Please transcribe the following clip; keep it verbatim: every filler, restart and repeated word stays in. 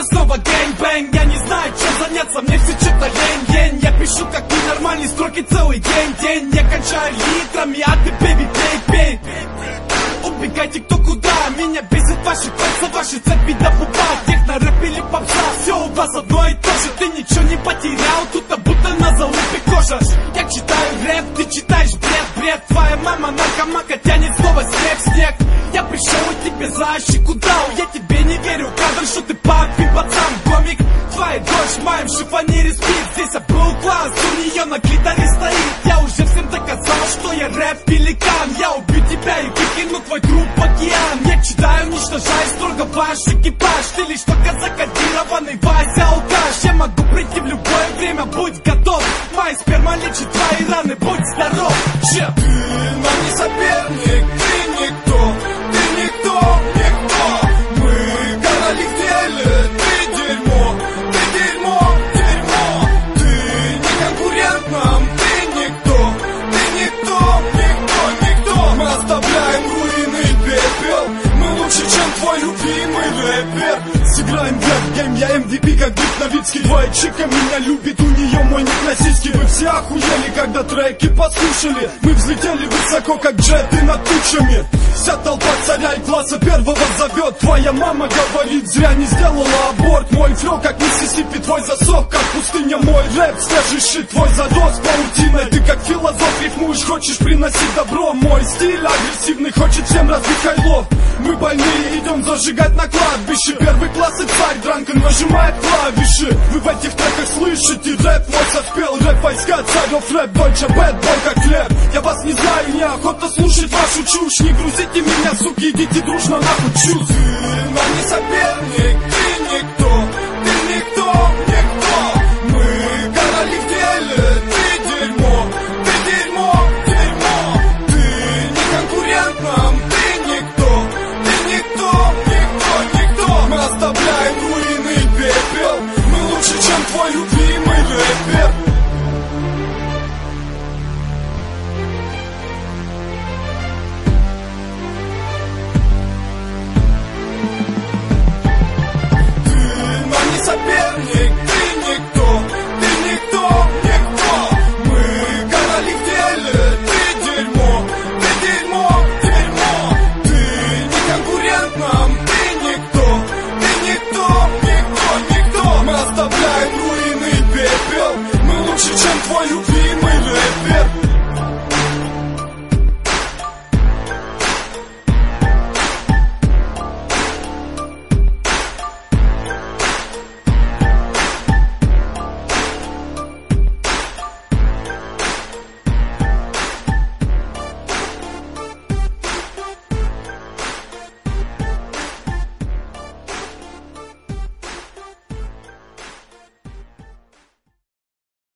снова гэнг-бэнг. Я не знаю, чем заняться, мне все что-то лень-лень. Я пишу как ненормальный, строки целый день-день. Я кончаю литрами, а ты, бэби, пей-пей. Убегайте кто куда, меня бесит ваши кольца, ваши цепи до пупа. Техно, рэп или попса, все у вас одно и то же. Ты ничего не потерял, тут а будто на залупе кожа. Я читаю рэп, ты читаешь бред, бред. Твоя мама наркоманка тянет снова снег, снег. Я пришел и тебе защику дал. Я тебе не верю, кадр, что ты папин пацан. Комик, твоя дочь в моем шифонере спит. Здесь я был класс, у нее на клиторе стоит. Я уже всем доказал, что я рэп-пеликан. Я убью тебя и выкину твой труп в океан. Я читаю, уничтожаю строго ваш экипаж. Ты лишь только закодированный Вася алкаш. Я могу прийти в любое время, будь готов. Моя сперма лечит твои раны, будь здоров. Че? Ты нам не соперник, ты никто, ты никто, никто. Мы короли в деле, ты дерьмо, ты дерьмо, дерьмо. Ты не конкурент нам, ты никто, ты никто, никто, никто. Мы оставляем руины и пепел, мы лучше, чем твой любимый рэпер. Сыграем в рэп-гейм, я эм ви пи, как Дик Новицкий. Твоя чика меня любит, у нее мой ник российский. Вы все охуели, когда треки послушали. Мы взлетели высоко, как джеты над тучами. Вся толпа царя и класса первого зовет. Твоя мама говорит, зря не сделала аборт. Мой флоу, как Миссисипи, твой засок, как пустыня. Мой рэп, свежий щит, твой задос паутиной. Ты как философ рифмуешь, хочешь приносить добро. Мой стиль агрессивный, хочет всем разбить хайло. Мы больные, идем зажигать на кладбище. Первый класс и царь Дранкан нажимает клавиши. Вы в этих треках слышите, рэп мой соспел. Рэп войска, царев рэп, дольче, бэтбой как хлеб. Я вас не знаю, неохота слушать вашу чушь. Не грузите меня, суки, идите дружно нахуй, чус. Ты нам не соперник,